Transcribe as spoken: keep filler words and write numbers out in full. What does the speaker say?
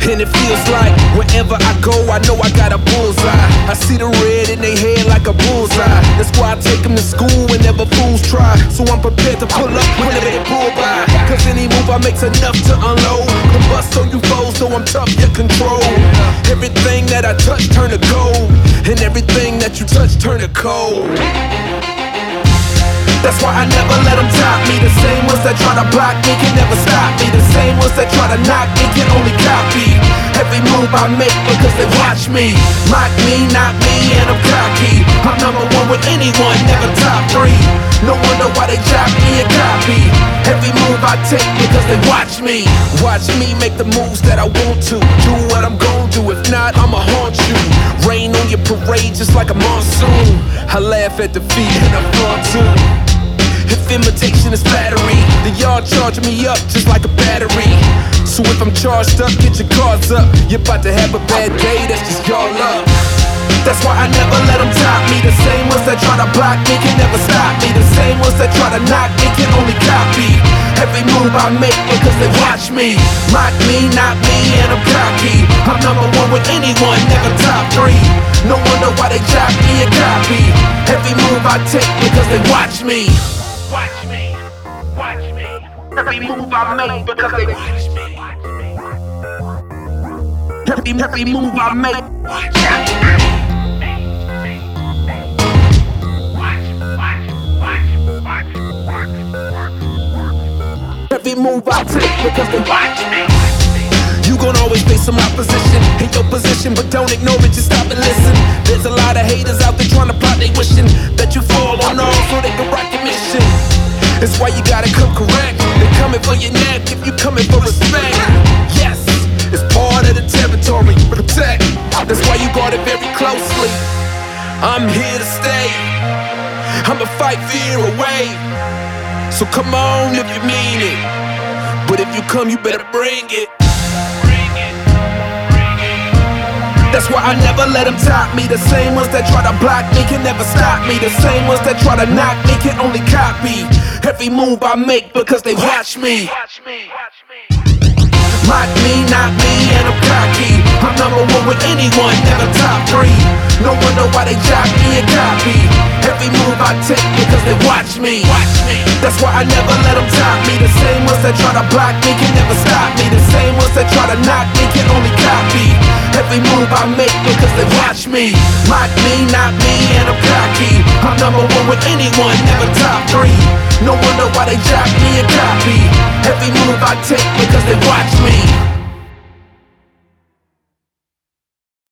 And it feels like wherever I go, I know I got a bullseye. I see the red in their head like a bullseye. That's why I take them to school whenever fools try. So I'm prepared to pull up whenever they pull by. Cause any move I make's enough to unload. Can bust on you foes, so I'm tough yet control. Everything that I touch turn to gold, and everything that you touch turn to cold. That's why I never let them top me. The same ones that try to block me can never stop me. The same ones that try to knock me can only copy every move I make because they watch me. Mock me, not me, and I'm cocky. I'm number one with anyone, never top three. No wonder why they jock me and copy every move I take because they watch me. Watch me make the moves that I want to. Do what I'm gon' do, if not, I'ma haunt you. Rain on your parade just like a monsoon. I laugh at defeat and I'm fun too. If imitation is flattery, then y'all charge me up just like a battery. So if I'm charged up, get your cards up. You're about to have a bad day, that's just y'all luck. That's why I never let them top me. The same ones that try to block me can never stop me. The same ones that try to knock me can only copy every move I make because they watch me. Mock me, not me, and I'm cocky. I'm number one with anyone, never top three. No wonder why they jock me and copy every move I take because they watch me. Watch me, watch me. Every move I make because they watch me. Every, every move I make. Watch me. Every move I take because they watch me. You gon' always face some opposition in your position, but don't ignore it, just stop and listen. There's a lot of haters out there trying to plot, they wishing that you fall on all so they can rock your mission. That's why you gotta come correct. They're coming for your neck if you coming for respect. Yes, it's part of the territory, protect. That's why you guard it very closely. I'm here to stay, I'ma fight fear away. So come on if you mean it, but if you come you better bring it. That's why I never let them top me. The same ones that try to block me can never stop me. The same ones that try to knock me can only copy every move I make because they watch me. Mock me, not me, and I'm cocky. I'm number one with anyone, never top three. No wonder why they jock me and copy every move I take because they watch me. That's why I never let them top me. The same ones that try to block me can never stop me. The same ones that try to knock me can only copy every move I make because they watch me. Mock me, not me, and I'm cocky. I'm number one with anyone, never top three. No wonder why they jock me and copy every move I take because they watch me.